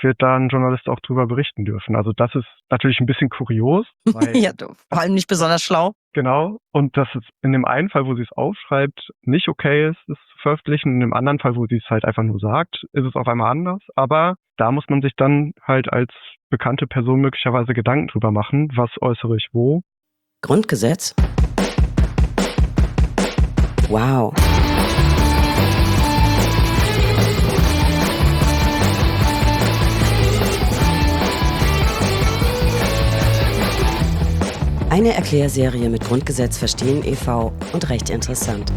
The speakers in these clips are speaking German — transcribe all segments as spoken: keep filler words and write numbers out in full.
wird da ein Journalist auch drüber berichten dürfen. Also das ist natürlich ein bisschen kurios, weil Ja, du, vor allem nicht besonders schlau. genau, und dass es in dem einen Fall, wo sie es aufschreibt, nicht okay ist, es zu veröffentlichen, in dem anderen Fall, wo sie es halt einfach nur sagt, ist es auf einmal anders. Aber da muss man sich dann halt als bekannte Person möglicherweise Gedanken drüber machen, was äußere ich wo. Grundgesetz? Wow. Eine Erklärserie mit Grundgesetz verstehen e V und recht interessant.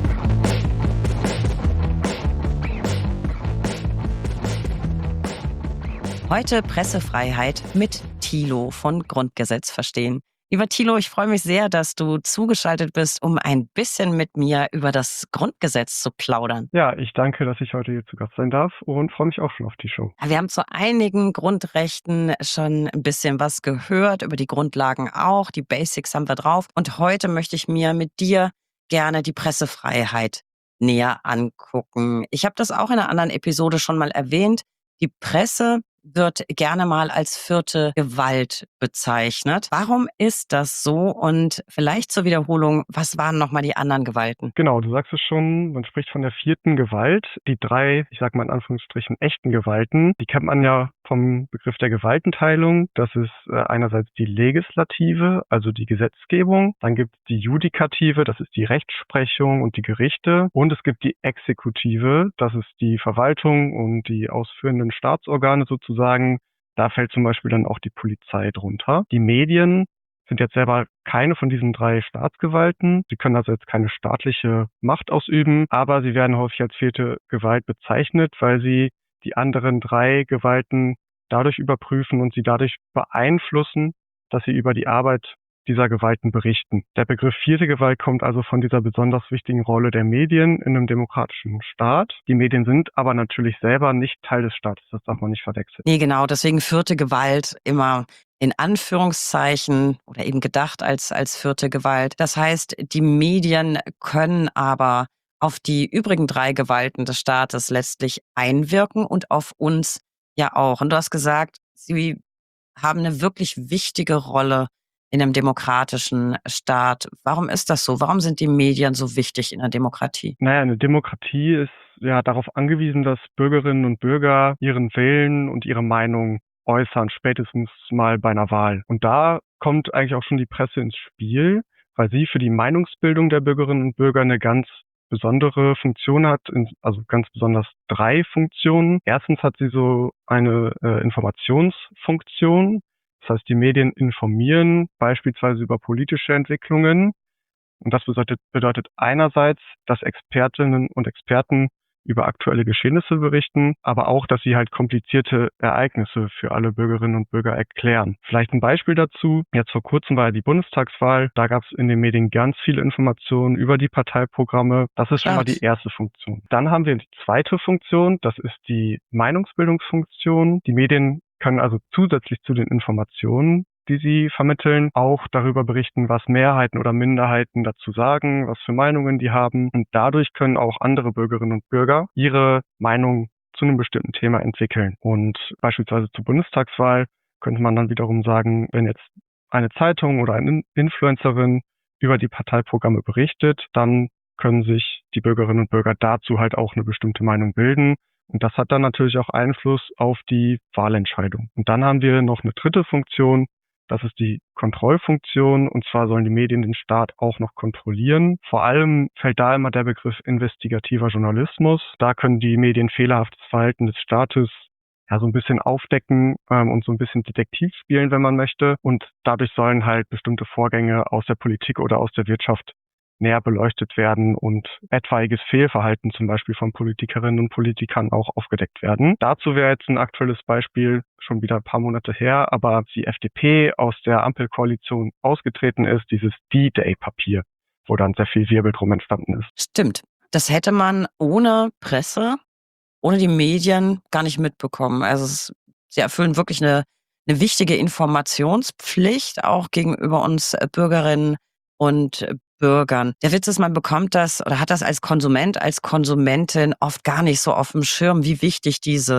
Heute Pressefreiheit mit Thilo von Grundgesetz verstehen. Lieber Thilo, ich freue mich sehr, dass du zugeschaltet bist, um ein bisschen mit mir über das Grundgesetz zu plaudern. Ja, ich danke, dass ich heute hier zu Gast sein darf und freue mich auch schon auf die Show. Wir haben zu einigen Grundrechten schon ein bisschen was gehört, über die Grundlagen auch, die Basics haben wir drauf. Und heute möchte ich mir mit dir gerne die Pressefreiheit näher angucken. Ich habe das auch in einer anderen Episode schon mal erwähnt. Die Presse wird gerne mal als vierte Gewalt bezeichnet. Warum ist das so? Und vielleicht zur Wiederholung, was waren nochmal die anderen Gewalten? Genau, du sagst es schon, man spricht von der vierten Gewalt. Die drei, ich sag mal in Anführungsstrichen, echten Gewalten, die kennt man ja vom Begriff der Gewaltenteilung. Das ist äh, einerseits die Legislative, also die Gesetzgebung. Dann gibt es die Judikative, das ist die Rechtsprechung und die Gerichte. Und es gibt die Exekutive, das ist die Verwaltung und die ausführenden Staatsorgane sozusagen. Da fällt zum Beispiel dann auch die Polizei drunter. Die Medien sind jetzt selber keine von diesen drei Staatsgewalten. Sie können also jetzt keine staatliche Macht ausüben, aber sie werden häufig als vierte Gewalt bezeichnet, weil sie die anderen drei Gewalten dadurch überprüfen und sie dadurch beeinflussen, dass sie über die Arbeit dieser Gewalten berichten. Der Begriff vierte Gewalt kommt also von dieser besonders wichtigen Rolle der Medien in einem demokratischen Staat. Die Medien sind aber natürlich selber nicht Teil des Staates, das darf man nicht verwechseln. Nee, genau, deswegen vierte Gewalt immer in Anführungszeichen oder eben gedacht als, als vierte Gewalt. Das heißt, die Medien können aber auf die übrigen drei Gewalten des Staates letztlich einwirken und auf uns ja auch. Und du hast gesagt, sie haben eine wirklich wichtige Rolle in einem demokratischen Staat. Warum ist das so? Warum sind die Medien so wichtig in der Demokratie? Naja, eine Demokratie ist ja darauf angewiesen, dass Bürgerinnen und Bürger ihren Willen und ihre Meinung äußern, spätestens mal bei einer Wahl. Und da kommt eigentlich auch schon die Presse ins Spiel, weil sie für die Meinungsbildung der Bürgerinnen und Bürger eine ganz besondere Funktion hat, also ganz besonders drei Funktionen. Erstens hat sie so eine äh, Informationsfunktion. Das heißt, die Medien informieren beispielsweise über politische Entwicklungen. Und das bedeutet, bedeutet einerseits, dass Expertinnen und Experten über aktuelle Geschehnisse berichten, aber auch, dass sie halt komplizierte Ereignisse für alle Bürgerinnen und Bürger erklären. Vielleicht ein Beispiel dazu. Jetzt vor kurzem war ja die Bundestagswahl. Da gab es in den Medien ganz viele Informationen über die Parteiprogramme. Das ist schon mal die erste Funktion. Dann haben wir die zweite Funktion. Das ist die Meinungsbildungsfunktion. Die Medien können also zusätzlich zu den Informationen, die sie vermitteln, auch darüber berichten, was Mehrheiten oder Minderheiten dazu sagen, was für Meinungen die haben. Und dadurch können auch andere Bürgerinnen und Bürger ihre Meinung zu einem bestimmten Thema entwickeln. Und beispielsweise zur Bundestagswahl könnte man dann wiederum sagen, wenn jetzt eine Zeitung oder eine Influencerin über die Parteiprogramme berichtet, dann können sich die Bürgerinnen und Bürger dazu halt auch eine bestimmte Meinung bilden. Und das hat dann natürlich auch Einfluss auf die Wahlentscheidung. Und dann haben wir noch eine dritte Funktion. Das ist die Kontrollfunktion, und zwar sollen die Medien den Staat auch noch kontrollieren. Vor allem fällt da immer der Begriff investigativer Journalismus. Da können die Medien fehlerhaftes Verhalten des Staates ja so ein bisschen aufdecken ähm, und so ein bisschen Detektiv spielen, wenn man möchte. Und dadurch sollen halt bestimmte Vorgänge aus der Politik oder aus der Wirtschaft näher beleuchtet werden und etwaiges Fehlverhalten zum Beispiel von Politikerinnen und Politikern auch aufgedeckt werden. Dazu wäre jetzt ein aktuelles Beispiel, schon wieder ein paar Monate her, aber die F D P aus der Ampelkoalition ausgetreten ist, dieses D-Day-Papier, wo dann sehr viel Wirbel drum entstanden ist. Stimmt. Das hätte man ohne Presse, ohne die Medien gar nicht mitbekommen. Also es, sie erfüllen wirklich eine, eine wichtige Informationspflicht auch gegenüber uns Bürgerinnen und Bürgern. Der Witz ist, man bekommt das oder hat das als Konsument, als Konsumentin oft gar nicht so auf dem Schirm, wie wichtig diese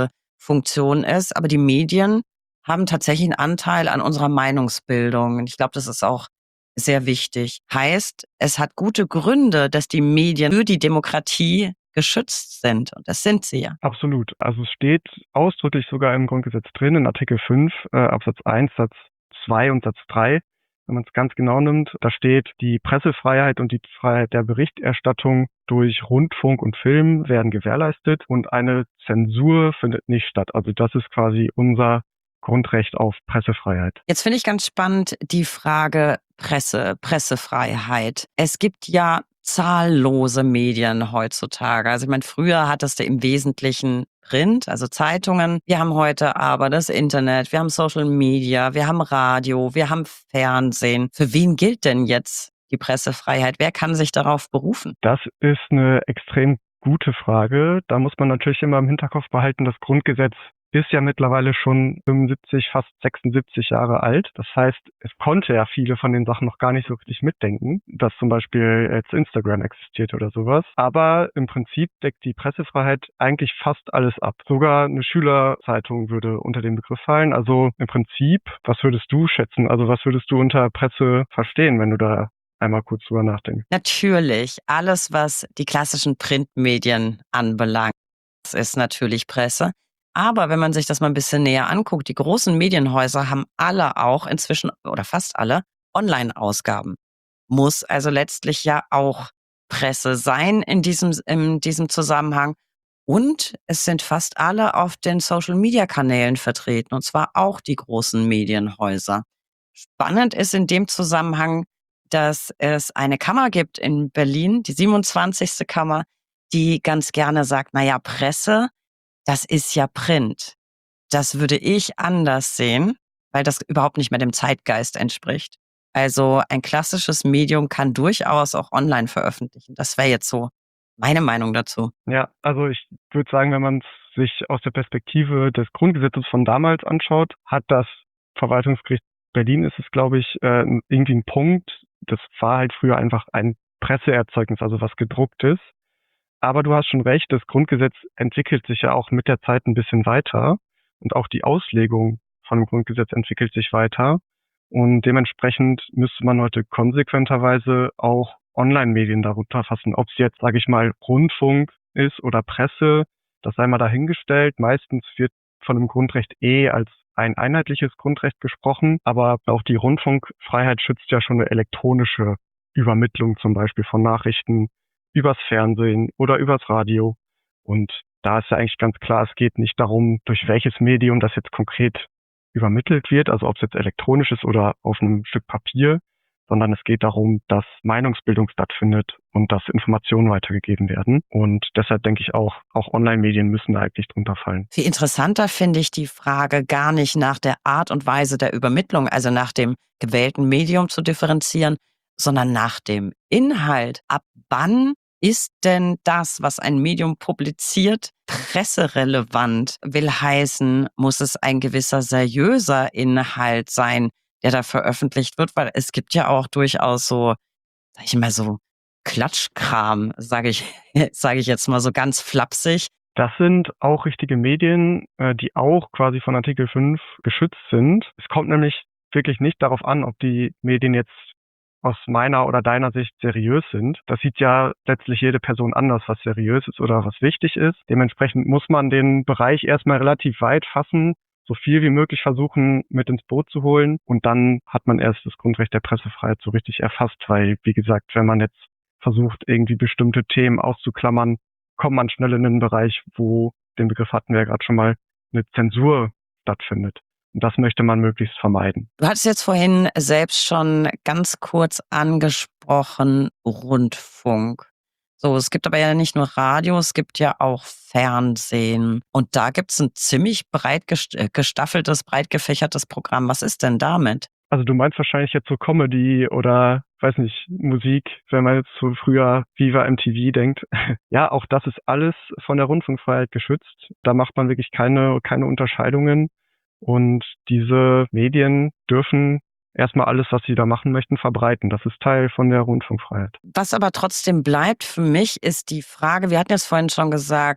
Funktion ist. Aber die Medien haben tatsächlich einen Anteil an unserer Meinungsbildung. Und ich glaube, das ist auch sehr wichtig. Heißt, es hat gute Gründe, dass die Medien für die Demokratie geschützt sind. Und das sind sie ja. Absolut. Also es steht ausdrücklich sogar im Grundgesetz drin, in Artikel fünf, äh, Absatz eins, Satz zwei und Satz drei. Wenn man es ganz genau nimmt, da steht, die Pressefreiheit und die Freiheit der Berichterstattung durch Rundfunk und Film werden gewährleistet und eine Zensur findet nicht statt. Also das ist quasi unser Grundrecht auf Pressefreiheit. Jetzt finde ich ganz spannend die Frage Presse, Pressefreiheit. Es gibt ja zahllose Medien heutzutage. Also ich meine, früher hattest du im Wesentlichen Print, also Zeitungen. Wir haben heute aber das Internet, wir haben Social Media, wir haben Radio, wir haben Fernsehen. Für wen gilt denn jetzt die Pressefreiheit? Wer kann sich darauf berufen? Das ist eine extrem gute Frage. Da muss man natürlich immer im Hinterkopf behalten, das Grundgesetz ist ja mittlerweile schon fünfundsiebzig, fast sechsundsiebzig Jahre alt. Das heißt, es konnte ja viele von den Sachen noch gar nicht so richtig mitdenken, dass zum Beispiel jetzt Instagram existiert oder sowas. Aber im Prinzip deckt die Pressefreiheit eigentlich fast alles ab. Sogar eine Schülerzeitung würde unter den Begriff fallen. Also im Prinzip, was würdest du schätzen? Also was würdest du unter Presse verstehen, wenn du da einmal kurz drüber nachdenkst? Natürlich, alles, was die klassischen Printmedien anbelangt, das ist natürlich Presse. Aber wenn man sich das mal ein bisschen näher anguckt, die großen Medienhäuser haben alle auch inzwischen oder fast alle Online-Ausgaben. Muss also letztlich ja auch Presse sein in diesem, in diesem Zusammenhang. Und es sind fast alle auf den Social-Media-Kanälen vertreten, und zwar auch die großen Medienhäuser. Spannend ist in dem Zusammenhang, dass es eine Kammer gibt in Berlin, die siebenundzwanzigste Kammer, die ganz gerne sagt, naja, Presse, das ist ja Print. Das würde ich anders sehen, weil das überhaupt nicht mehr dem Zeitgeist entspricht. Also ein klassisches Medium kann durchaus auch online veröffentlichen. Das wäre jetzt so meine Meinung dazu. Ja, also ich würde sagen, wenn man es sich aus der Perspektive des Grundgesetzes von damals anschaut, hat das Verwaltungsgericht Berlin, ist es, glaube ich, äh, irgendwie ein Punkt. Das war halt früher einfach ein Presseerzeugnis, also was gedruckt ist. Aber du hast schon recht, das Grundgesetz entwickelt sich ja auch mit der Zeit ein bisschen weiter und auch die Auslegung von dem Grundgesetz entwickelt sich weiter. Und dementsprechend müsste man heute konsequenterweise auch Online-Medien darunter fassen. Ob es jetzt, sage ich mal, Rundfunk ist oder Presse, das sei mal dahingestellt. Meistens wird von dem Grundrecht eh als ein einheitliches Grundrecht gesprochen, aber auch die Rundfunkfreiheit schützt ja schon eine elektronische Übermittlung zum Beispiel von Nachrichten übers Fernsehen oder übers Radio. Und da ist ja eigentlich ganz klar, es geht nicht darum, durch welches Medium das jetzt konkret übermittelt wird, also ob es jetzt elektronisch ist oder auf einem Stück Papier, sondern es geht darum, dass Meinungsbildung stattfindet und dass Informationen weitergegeben werden. Und deshalb denke ich auch, auch Online-Medien müssen da eigentlich drunter fallen. Viel interessanter finde ich die Frage gar nicht nach der Art und Weise der Übermittlung, also nach dem gewählten Medium zu differenzieren, sondern nach dem Inhalt. Ab wann ist denn das, was ein Medium publiziert, presserelevant? Will heißen, muss es ein gewisser seriöser Inhalt sein, der da veröffentlicht wird? Weil es gibt ja auch durchaus so, sag ich mal, so Klatschkram, sage ich, sage ich jetzt mal so ganz flapsig. Das sind auch richtige Medien, äh, die auch quasi von Artikel fünf geschützt sind. Es kommt nämlich wirklich nicht darauf an, ob die Medien jetzt aus meiner oder deiner Sicht seriös sind. Das sieht ja letztlich jede Person anders, was seriös ist oder was wichtig ist. Dementsprechend muss man den Bereich erstmal relativ weit fassen, so viel wie möglich versuchen mit ins Boot zu holen und dann hat man erst das Grundrecht der Pressefreiheit so richtig erfasst, weil, wie gesagt, wenn man jetzt versucht, irgendwie bestimmte Themen auszuklammern, kommt man schnell in einen Bereich, wo, den Begriff hatten wir ja gerade schon mal, eine Zensur stattfindet. Und das möchte man möglichst vermeiden. Du hattest jetzt vorhin selbst schon ganz kurz angesprochen, Rundfunk. So, es gibt aber ja nicht nur Radio, es gibt ja auch Fernsehen. Und da gibt es ein ziemlich breit gestaffeltes, breit gefächertes Programm. Was ist denn damit? Also du meinst wahrscheinlich jetzt so Comedy oder, weiß nicht, Musik, wenn man jetzt so früher Viva M T V denkt. Ja, auch das ist alles von der Rundfunkfreiheit geschützt. Da macht man wirklich keine, keine Unterscheidungen. Und diese Medien dürfen erstmal alles, was sie da machen möchten, verbreiten. Das ist Teil von der Rundfunkfreiheit. Was aber trotzdem bleibt für mich, ist die Frage, wir hatten jetzt vorhin schon gesagt,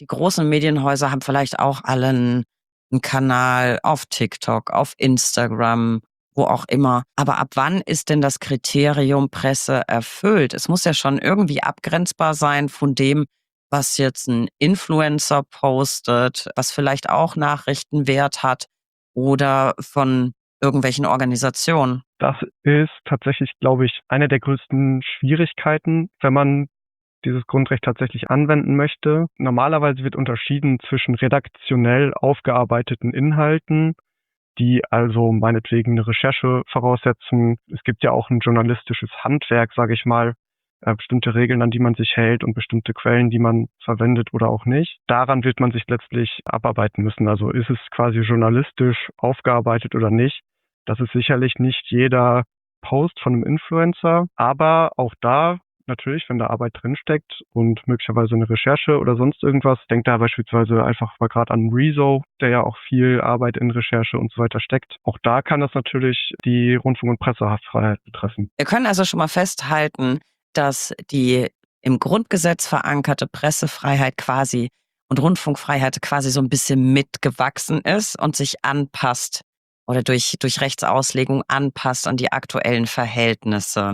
die großen Medienhäuser haben vielleicht auch alle einen 'n Kanal auf TikTok, auf Instagram, wo auch immer. Aber ab wann ist denn das Kriterium Presse erfüllt? Es muss ja schon irgendwie abgrenzbar sein von dem, was jetzt ein Influencer postet, was vielleicht auch Nachrichtenwert hat oder von irgendwelchen Organisationen. Das ist tatsächlich, glaube ich, eine der größten Schwierigkeiten, wenn man dieses Grundrecht tatsächlich anwenden möchte. Normalerweise wird unterschieden zwischen redaktionell aufgearbeiteten Inhalten, die also meinetwegen eine Recherche voraussetzen. Es gibt ja auch ein journalistisches Handwerk, sage ich mal, äh, bestimmte Regeln, an die man sich hält und bestimmte Quellen, die man verwendet oder auch nicht. Daran wird man sich letztlich abarbeiten müssen. Also ist es quasi journalistisch aufgearbeitet oder nicht? Das ist sicherlich nicht jeder Post von einem Influencer, aber auch da natürlich, wenn da Arbeit drinsteckt und möglicherweise eine Recherche oder sonst irgendwas, denkt da beispielsweise einfach mal gerade an Rezo, der ja auch viel Arbeit in Recherche und so weiter steckt. Auch da kann das natürlich die Rundfunk- und Pressefreiheit betreffen. Wir können also schon mal festhalten, dass die im Grundgesetz verankerte Pressefreiheit quasi und Rundfunkfreiheit quasi so ein bisschen mitgewachsen ist und sich anpasst oder durch, durch Rechtsauslegung anpasst an die aktuellen Verhältnisse.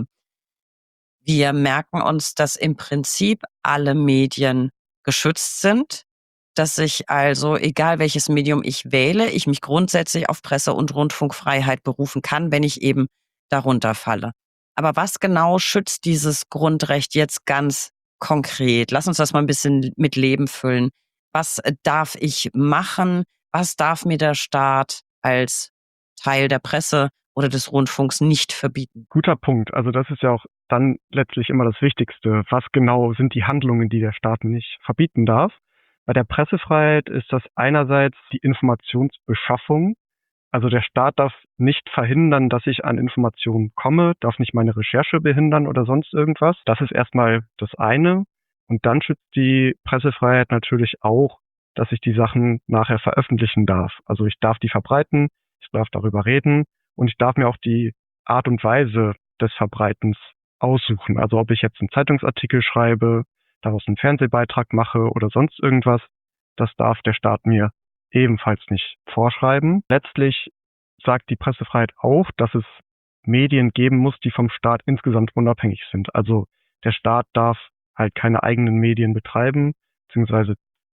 Wir merken uns, dass im Prinzip alle Medien geschützt sind, dass ich also, egal welches Medium ich wähle, ich mich grundsätzlich auf Presse- und Rundfunkfreiheit berufen kann, wenn ich eben darunter falle. Aber was genau schützt dieses Grundrecht jetzt ganz konkret? Lass uns das mal ein bisschen mit Leben füllen. Was äh, darf ich machen? Was darf mir der Staat als Teil der Presse oder des Rundfunks nicht verbieten? Guter Punkt. Also das ist ja auch dann letztlich immer das Wichtigste. Was genau sind die Handlungen, die der Staat nicht verbieten darf? Bei der Pressefreiheit ist das einerseits die Informationsbeschaffung. Also der Staat darf nicht verhindern, dass ich an Informationen komme, darf nicht meine Recherche behindern oder sonst irgendwas. Das ist erstmal das eine. Und dann schützt die Pressefreiheit natürlich auch, dass ich die Sachen nachher veröffentlichen darf. Also ich darf die verbreiten, ich darf darüber reden und ich darf mir auch die Art und Weise des Verbreitens aussuchen. Also ob ich jetzt einen Zeitungsartikel schreibe, daraus einen Fernsehbeitrag mache oder sonst irgendwas, das darf der Staat mir ebenfalls nicht vorschreiben. Letztlich sagt die Pressefreiheit auch, dass es Medien geben muss, die vom Staat insgesamt unabhängig sind. Also der Staat darf halt keine eigenen Medien betreiben, beziehungsweise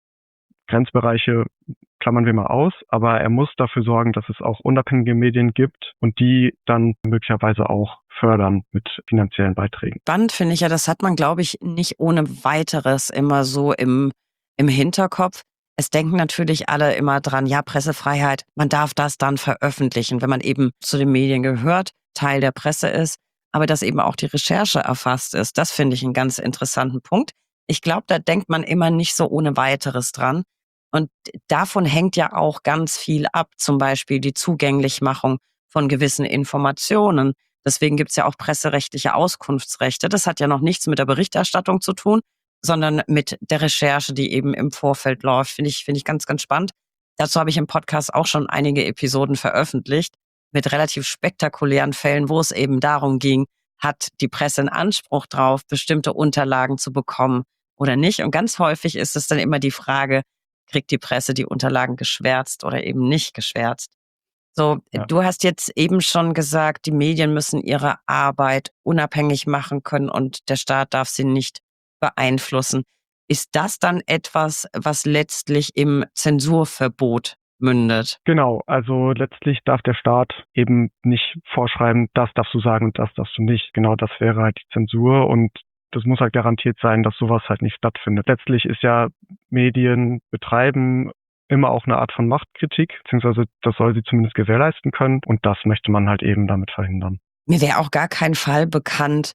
Grenzbereiche klammern wir mal aus, aber er muss dafür sorgen, dass es auch unabhängige Medien gibt und die dann möglicherweise auch fördern mit finanziellen Beiträgen. Spannend finde ich ja, das hat man, glaube ich, nicht ohne Weiteres immer so im, im Hinterkopf. Es denken natürlich alle immer dran, ja, Pressefreiheit, man darf das dann veröffentlichen, wenn man eben zu den Medien gehört, Teil der Presse ist, aber dass eben auch die Recherche erfasst ist. Das finde ich einen ganz interessanten Punkt. Ich glaube, da denkt man immer nicht so ohne Weiteres dran. Und davon hängt ja auch ganz viel ab, zum Beispiel die Zugänglichmachung von gewissen Informationen. Deswegen gibt's ja auch presserechtliche Auskunftsrechte. Das hat ja noch nichts mit der Berichterstattung zu tun, sondern mit der Recherche, die eben im Vorfeld läuft. Finde ich, finde ich ganz, ganz spannend. Dazu habe ich im Podcast auch schon einige Episoden veröffentlicht mit relativ spektakulären Fällen, wo es eben darum ging, hat die Presse einen Anspruch drauf, bestimmte Unterlagen zu bekommen oder nicht. Und ganz häufig ist es dann immer die Frage, kriegt die Presse die Unterlagen geschwärzt oder eben nicht geschwärzt? So, Ja. du hast jetzt eben schon gesagt, die Medien müssen ihre Arbeit unabhängig machen können und der Staat darf sie nicht beeinflussen. Ist das dann etwas, was letztlich im Zensurverbot mündet? Genau, also letztlich darf der Staat eben nicht vorschreiben, das darfst du sagen und das darfst du nicht. Genau, das wäre halt die Zensur und das muss halt garantiert sein, dass sowas halt nicht stattfindet. Letztlich ist ja Medien betreiben immer auch eine Art von Machtkritik, beziehungsweise das soll sie zumindest gewährleisten können und das möchte man halt eben damit verhindern. Mir wäre auch gar kein Fall bekannt,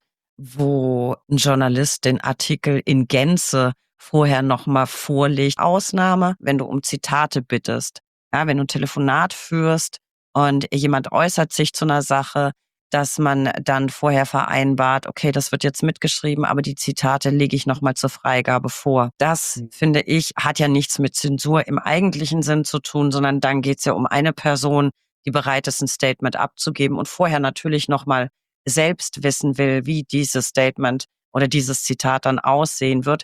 wo ein Journalist den Artikel in Gänze vorher nochmal vorlegt. Ausnahme, wenn du um Zitate bittest. Ja, wenn du ein Telefonat führst und jemand äußert sich zu einer Sache, dass man dann vorher vereinbart, okay, das wird jetzt mitgeschrieben, aber die Zitate lege ich nochmal zur Freigabe vor. Das, Mhm. finde ich, hat ja nichts mit Zensur im eigentlichen Sinn zu tun, sondern dann geht's ja um eine Person, die bereit ist, ein Statement abzugeben und vorher natürlich nochmal selbst wissen will, wie dieses Statement oder dieses Zitat dann aussehen wird.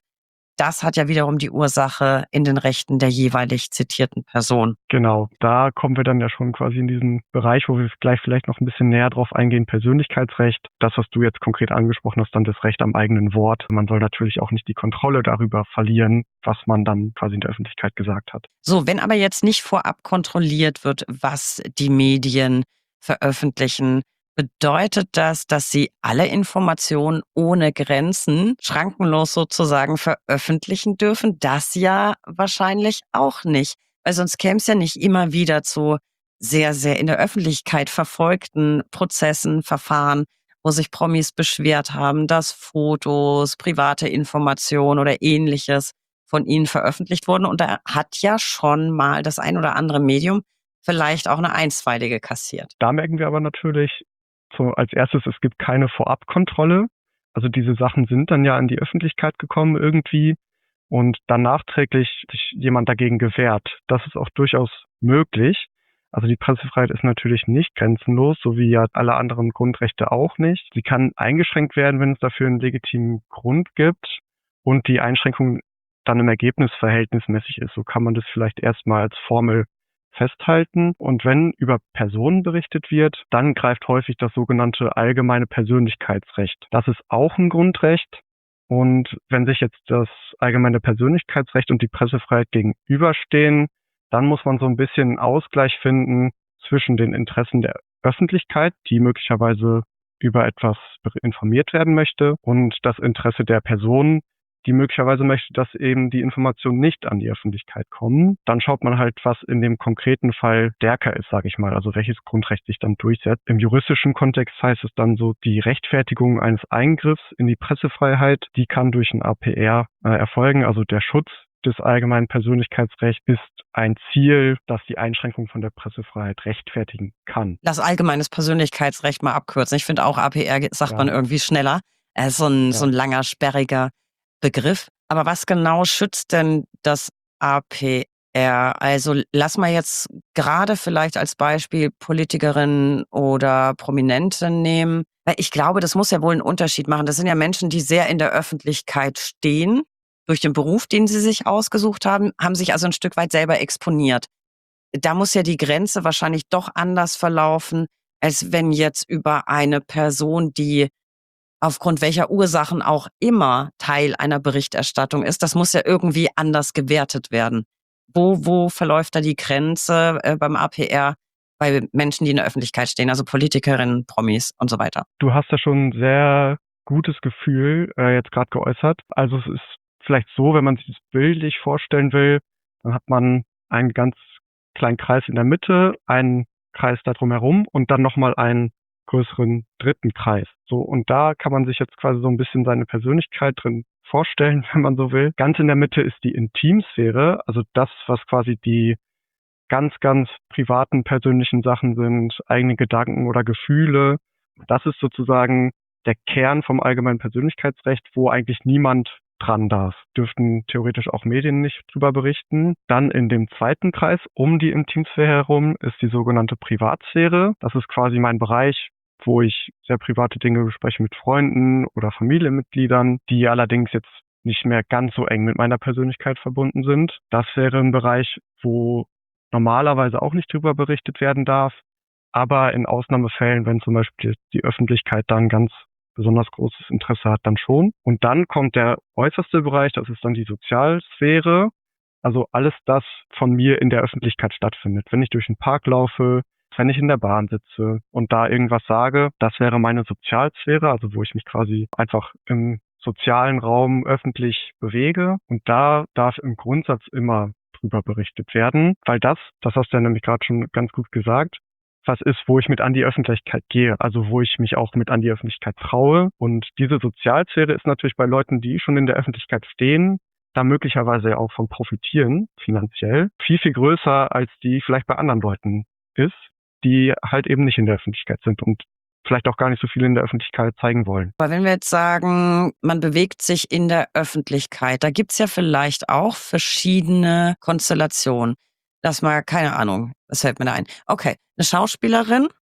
das hat ja wiederum die Ursache in den Rechten der jeweilig zitierten Person. Genau, da kommen wir dann ja schon quasi in diesen Bereich, wo wir gleich vielleicht noch ein bisschen näher drauf eingehen, Persönlichkeitsrecht. Das, was du jetzt konkret angesprochen hast, dann das Recht am eigenen Wort. Man soll natürlich auch nicht die Kontrolle darüber verlieren, was man dann quasi in der Öffentlichkeit gesagt hat. So, wenn aber jetzt nicht vorab kontrolliert wird, was die Medien veröffentlichen, bedeutet das, dass sie alle Informationen ohne Grenzen, schrankenlos sozusagen, veröffentlichen dürfen? Das ja wahrscheinlich auch nicht, weil sonst käme es ja nicht immer wieder zu sehr, sehr in der Öffentlichkeit verfolgten Prozessen, Verfahren, wo sich Promis beschwert haben, dass Fotos, private Informationen oder Ähnliches von ihnen veröffentlicht wurden. Und da hat ja schon mal das ein oder andere Medium vielleicht auch eine Einstweilige kassiert. Da merken wir aber natürlich so als erstes, es gibt keine Vorabkontrolle. Also diese Sachen sind dann ja in die Öffentlichkeit gekommen irgendwie und dann nachträglich sich jemand dagegen gewehrt. Das ist auch durchaus möglich. Also die Pressefreiheit ist natürlich nicht grenzenlos, so wie ja alle anderen Grundrechte auch nicht. Sie kann eingeschränkt werden, wenn es dafür einen legitimen Grund gibt und die Einschränkung dann im Ergebnis verhältnismäßig ist. So kann man das vielleicht erstmal als Formel festhalten. Und wenn über Personen berichtet wird, dann greift häufig das sogenannte allgemeine Persönlichkeitsrecht. Das ist auch ein Grundrecht. Und wenn sich jetzt das allgemeine Persönlichkeitsrecht und die Pressefreiheit gegenüberstehen, dann muss man so ein bisschen einen Ausgleich finden zwischen den Interessen der Öffentlichkeit, die möglicherweise über etwas informiert werden möchte, und das Interesse der Person, die möglicherweise möchte, dass eben die Informationen nicht an die Öffentlichkeit kommen. Dann schaut man halt, was in dem konkreten Fall stärker ist, sage ich mal, also welches Grundrecht sich dann durchsetzt. Im juristischen Kontext heißt es dann so, die Rechtfertigung eines Eingriffs in die Pressefreiheit, die kann durch ein A P R äh, erfolgen, also der Schutz des allgemeinen Persönlichkeitsrechts ist ein Ziel, das die Einschränkung von der Pressefreiheit rechtfertigen kann. Das allgemeines Persönlichkeitsrecht mal abkürzen. Ich finde auch A P R sagt Ja. man irgendwie schneller. Es ist so ein, Ja. so ein langer, sperriger Begriff. Aber was genau schützt denn das A P R? Also lass mal jetzt gerade vielleicht als Beispiel Politikerinnen oder Prominente nehmen. Weil ich glaube, das muss ja wohl einen Unterschied machen. Das sind ja Menschen, die sehr in der Öffentlichkeit stehen. Durch den Beruf, den sie sich ausgesucht haben, haben sich also ein Stück weit selber exponiert. Da muss ja die Grenze wahrscheinlich doch anders verlaufen, als wenn jetzt über eine Person, die aufgrund welcher Ursachen auch immer Teil einer Berichterstattung ist, das muss ja irgendwie anders gewertet werden. Wo, wo verläuft da die Grenze äh, beim A P R bei Menschen, die in der Öffentlichkeit stehen, also Politikerinnen, Promis und so weiter? Du hast da schon ein sehr gutes Gefühl äh, jetzt gerade geäußert. Also es ist vielleicht so, wenn man sich das bildlich vorstellen will, dann hat man einen ganz kleinen Kreis in der Mitte, einen Kreis da drumherum und dann nochmal einen größeren dritten Kreis. So, und da kann man sich jetzt quasi so ein bisschen seine Persönlichkeit drin vorstellen, wenn man so will. Ganz in der Mitte ist die Intimsphäre, also das, was quasi die ganz, ganz privaten persönlichen Sachen sind, eigene Gedanken oder Gefühle. Das ist sozusagen der Kern vom allgemeinen Persönlichkeitsrecht, wo eigentlich niemand dran darf. Dürften theoretisch auch Medien nicht drüber berichten. Dann in dem zweiten Kreis um die Intimsphäre herum ist die sogenannte Privatsphäre. Das ist quasi mein Bereich, wo ich sehr private Dinge bespreche mit Freunden oder Familienmitgliedern, die allerdings jetzt nicht mehr ganz so eng mit meiner Persönlichkeit verbunden sind. Das wäre ein Bereich, wo normalerweise auch nicht drüber berichtet werden darf, aber in Ausnahmefällen, wenn zum Beispiel die Öffentlichkeit dann ganz besonders großes Interesse hat, dann schon. Und dann kommt der äußerste Bereich, das ist dann die Sozialsphäre, also alles das von mir in der Öffentlichkeit stattfindet. Wenn ich durch den Park laufe, wenn ich in der Bahn sitze und da irgendwas sage, das wäre meine Sozialsphäre, also wo ich mich quasi einfach im sozialen Raum öffentlich bewege. Und da darf im Grundsatz immer drüber berichtet werden, weil das, das hast du ja nämlich gerade schon ganz gut gesagt, was ist, wo ich mit an die Öffentlichkeit gehe, also wo ich mich auch mit an die Öffentlichkeit traue. Und diese Sozialsphäre ist natürlich bei Leuten, die schon in der Öffentlichkeit stehen, da möglicherweise ja auch von profitieren, finanziell, viel, viel größer, als die vielleicht bei anderen Leuten ist, die halt eben nicht in der Öffentlichkeit sind und vielleicht auch gar nicht so viel in der Öffentlichkeit zeigen wollen. Aber wenn wir jetzt sagen, man bewegt sich in der Öffentlichkeit, da gibt's ja vielleicht auch verschiedene Konstellationen. Lass mal, keine Ahnung, was fällt mir da ein? Okay, eine Schauspielerin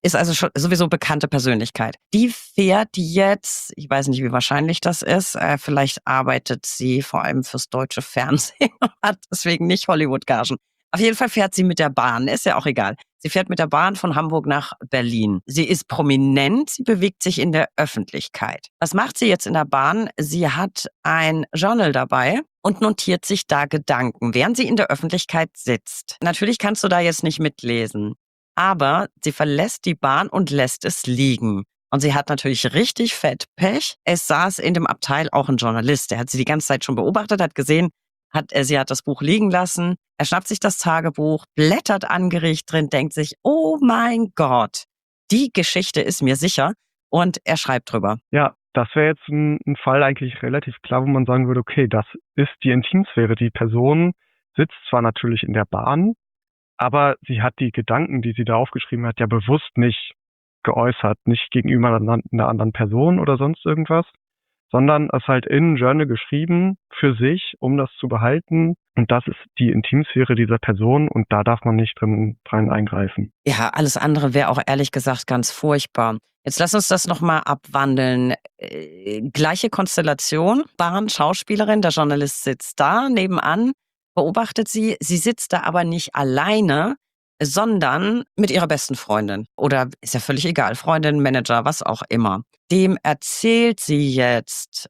ist also schon sowieso bekannte Persönlichkeit. Die fährt jetzt, ich weiß nicht, wie wahrscheinlich das ist, äh, vielleicht arbeitet sie vor allem fürs deutsche Fernsehen und hat deswegen nicht Hollywood-Gagen. Auf jeden Fall fährt sie mit der Bahn, ist ja auch egal. Sie fährt mit der Bahn von Hamburg nach Berlin. Sie ist prominent, sie bewegt sich in der Öffentlichkeit. Was macht sie jetzt in der Bahn? Sie hat ein Journal dabei und notiert sich da Gedanken, während sie in der Öffentlichkeit sitzt. Natürlich kannst du da jetzt nicht mitlesen, aber sie verlässt die Bahn und lässt es liegen. Und sie hat natürlich richtig fett Pech. Es saß in dem Abteil auch ein Journalist. Der hat sie die ganze Zeit schon beobachtet, hat gesehen, hat er, sie hat das Buch liegen lassen. Er schnappt sich das Tagebuch, blättert angeregt drin, denkt sich, oh mein Gott, die Geschichte ist mir sicher. Und er schreibt drüber. Ja, das wäre jetzt ein, ein Fall eigentlich relativ klar, wo man sagen würde, okay, das ist die Intimsphäre. Die Person sitzt zwar natürlich in der Bahn, aber sie hat die Gedanken, die sie da aufgeschrieben hat, ja bewusst nicht geäußert, nicht gegenüber einer anderen Person oder sonst irgendwas, sondern es halt in ein Journal geschrieben für sich, um das zu behalten. Und das ist die Intimsphäre dieser Person und da darf man nicht drin, drin eingreifen. Ja, alles andere wäre auch ehrlich gesagt ganz furchtbar. Jetzt lass uns das nochmal abwandeln. Äh, gleiche Konstellation, Bahn, Schauspielerin, der Journalist sitzt da nebenan, beobachtet sie. Sie sitzt da aber nicht alleine, sondern mit ihrer besten Freundin. Oder ist ja völlig egal, Freundin, Manager, was auch immer. Dem erzählt sie jetzt,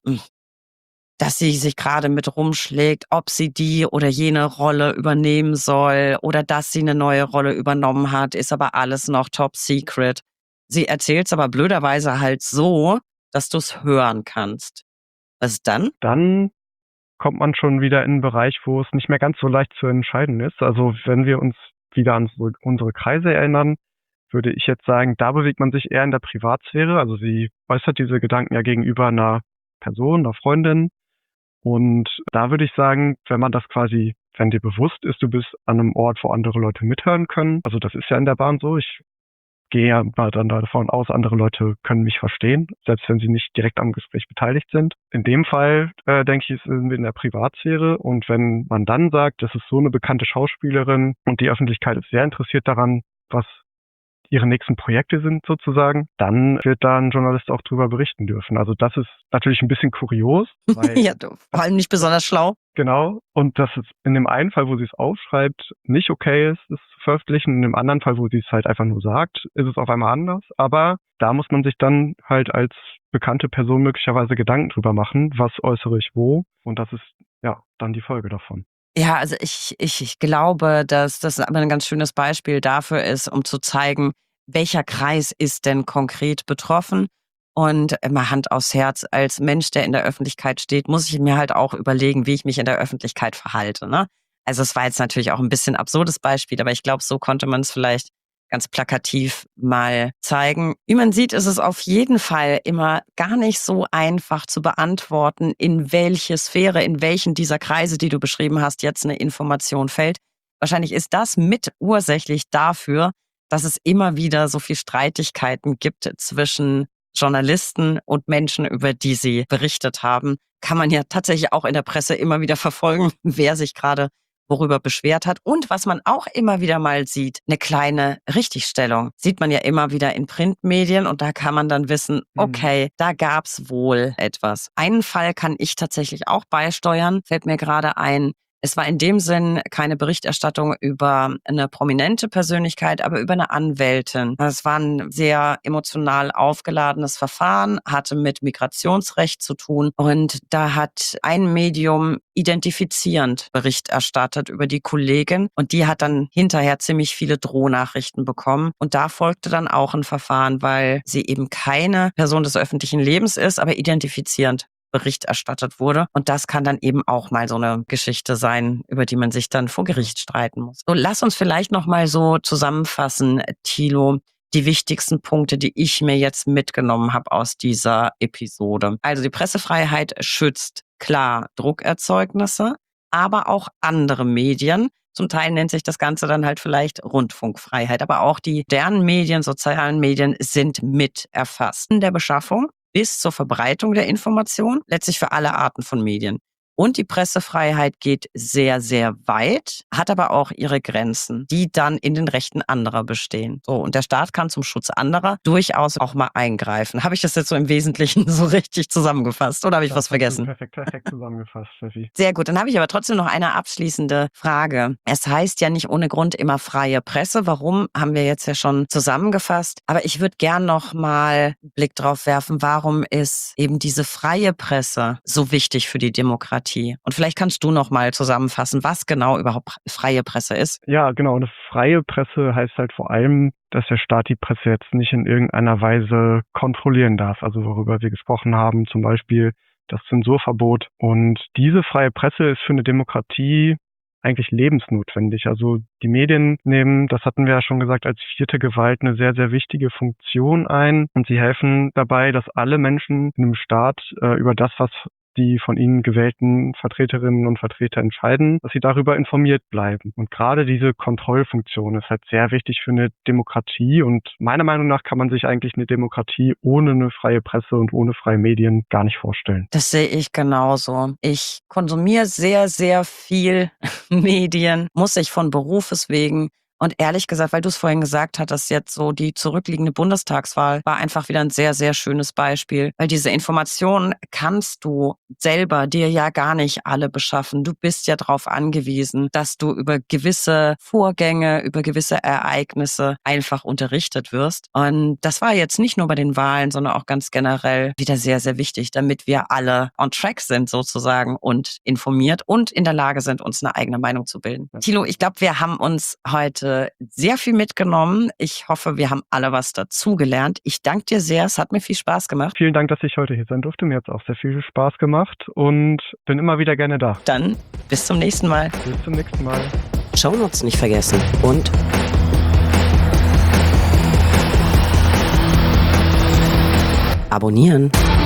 dass sie sich gerade mit rumschlägt, ob sie die oder jene Rolle übernehmen soll oder dass sie eine neue Rolle übernommen hat, ist aber alles noch top secret. Sie erzählt es aber blöderweise halt so, dass du es hören kannst. Was dann? Dann kommt man schon wieder in einen Bereich, wo es nicht mehr ganz so leicht zu entscheiden ist. Also wenn wir uns wieder an unsere Kreise erinnern, würde ich jetzt sagen, da bewegt man sich eher in der Privatsphäre. Also sie äußert diese Gedanken ja gegenüber einer Person, einer Freundin. Und da würde ich sagen, wenn man das quasi, wenn dir bewusst ist, du bist an einem Ort, wo andere Leute mithören können. Also das ist ja in der Bahn so. Ich gehe ja mal dann davon aus, andere Leute können mich verstehen, selbst wenn sie nicht direkt am Gespräch beteiligt sind. In dem Fall, äh, denke ich, sind wir in der Privatsphäre. Und wenn man dann sagt, das ist so eine bekannte Schauspielerin und die Öffentlichkeit ist sehr interessiert daran, was ihre nächsten Projekte sind sozusagen, dann wird da ein Journalist auch drüber berichten dürfen. Also das ist natürlich ein bisschen kurios. Weil ja, du, vor allem nicht besonders schlau. Genau. Und dass es in dem einen Fall, wo sie es aufschreibt, nicht okay ist, es zu veröffentlichen. In dem anderen Fall, wo sie es halt einfach nur sagt, ist es auf einmal anders. Aber da muss man sich dann halt als bekannte Person möglicherweise Gedanken drüber machen, was äußere ich wo. Und das ist ja dann die Folge davon. Ja, also ich, ich, ich glaube, dass das aber ein ganz schönes Beispiel dafür ist, um zu zeigen, welcher Kreis ist denn konkret betroffen. Und immer Hand aufs Herz, als Mensch, der in der Öffentlichkeit steht, muss ich mir halt auch überlegen, wie ich mich in der Öffentlichkeit verhalte. Ne? Also es war jetzt natürlich auch ein bisschen absurdes Beispiel, aber ich glaube, so konnte man es vielleicht ganz plakativ mal zeigen. Wie man sieht, ist es auf jeden Fall immer gar nicht so einfach zu beantworten, in welche Sphäre, in welchen dieser Kreise, die du beschrieben hast, jetzt eine Information fällt. Wahrscheinlich ist das mit ursächlich dafür, dass es immer wieder so viel Streitigkeiten gibt zwischen Journalisten und Menschen, über die sie berichtet haben. Kann man ja tatsächlich auch in der Presse immer wieder verfolgen, wer sich gerade worüber beschwert hat. Und was man auch immer wieder mal sieht, eine kleine Richtigstellung. Sieht man ja immer wieder in Printmedien und da kann man dann wissen, okay, da gab's wohl etwas. Einen Fall kann ich tatsächlich auch beisteuern, fällt mir gerade ein. Es war in dem Sinn keine Berichterstattung über eine prominente Persönlichkeit, aber über eine Anwältin. Es war ein sehr emotional aufgeladenes Verfahren, hatte mit Migrationsrecht zu tun. Und da hat ein Medium identifizierend Bericht erstattet über die Kollegin. Und die hat dann hinterher ziemlich viele Drohnachrichten bekommen. Und da folgte dann auch ein Verfahren, weil sie eben keine Person des öffentlichen Lebens ist, aber identifizierend Bericht erstattet wurde. Und das kann dann eben auch mal so eine Geschichte sein, über die man sich dann vor Gericht streiten muss. So, lass uns vielleicht noch mal so zusammenfassen, Thilo, die wichtigsten Punkte, die ich mir jetzt mitgenommen habe aus dieser Episode. Also die Pressefreiheit schützt klar Druckerzeugnisse, aber auch andere Medien. Zum Teil nennt sich das Ganze dann halt vielleicht Rundfunkfreiheit. Aber auch die modernen Medien, sozialen Medien sind mit erfasst in der Beschaffung bis zur Verbreitung der Information, letztlich für alle Arten von Medien. Und die Pressefreiheit geht sehr, sehr weit, hat aber auch ihre Grenzen, die dann in den Rechten anderer bestehen. So, und der Staat kann zum Schutz anderer durchaus auch mal eingreifen. Habe ich das jetzt so im Wesentlichen so richtig zusammengefasst oder habe ich Das was hast du vergessen? perfekt, perfekt zusammengefasst, Steffi. Sehr gut, dann habe ich aber trotzdem noch eine abschließende Frage. Es heißt ja nicht ohne Grund immer freie Presse. Warum, haben wir jetzt ja schon zusammengefasst. Aber ich würde gern noch mal einen Blick drauf werfen, warum ist eben diese freie Presse so wichtig für die Demokratie? Und vielleicht kannst du noch mal zusammenfassen, was genau überhaupt freie Presse ist. Ja, genau. Eine freie Presse heißt halt vor allem, dass der Staat die Presse jetzt nicht in irgendeiner Weise kontrollieren darf. Also worüber wir gesprochen haben, zum Beispiel das Zensurverbot. Und diese freie Presse ist für eine Demokratie eigentlich lebensnotwendig. Also die Medien nehmen, das hatten wir ja schon gesagt, als vierte Gewalt eine sehr, sehr wichtige Funktion ein. Und sie helfen dabei, dass alle Menschen in einem Staat äh, über das, was die von ihnen gewählten Vertreterinnen und Vertreter entscheiden, dass sie darüber informiert bleiben. Und gerade diese Kontrollfunktion ist halt sehr wichtig für eine Demokratie. Und meiner Meinung nach kann man sich eigentlich eine Demokratie ohne eine freie Presse und ohne freie Medien gar nicht vorstellen. Das sehe ich genauso. Ich konsumiere sehr, sehr viel Medien, muss ich von Berufes wegen. Und ehrlich gesagt, weil du es vorhin gesagt hattest, jetzt so die zurückliegende Bundestagswahl war einfach wieder ein sehr, sehr schönes Beispiel. Weil diese Informationen kannst du selber dir ja gar nicht alle beschaffen. Du bist ja darauf angewiesen, dass du über gewisse Vorgänge, über gewisse Ereignisse einfach unterrichtet wirst. Und das war jetzt nicht nur bei den Wahlen, sondern auch ganz generell wieder sehr, sehr wichtig, damit wir alle on track sind sozusagen und informiert und in der Lage sind, uns eine eigene Meinung zu bilden. Ja. Thilo, ich glaube, wir haben uns heute sehr viel mitgenommen. Ich hoffe, wir haben alle was dazugelernt. Ich danke dir sehr. Es hat mir viel Spaß gemacht. Vielen Dank, dass ich heute hier sein durfte. Mir hat es auch sehr viel Spaß gemacht und bin immer wieder gerne da. Dann bis zum nächsten Mal. Bis zum nächsten Mal. Shownotes nicht vergessen und abonnieren.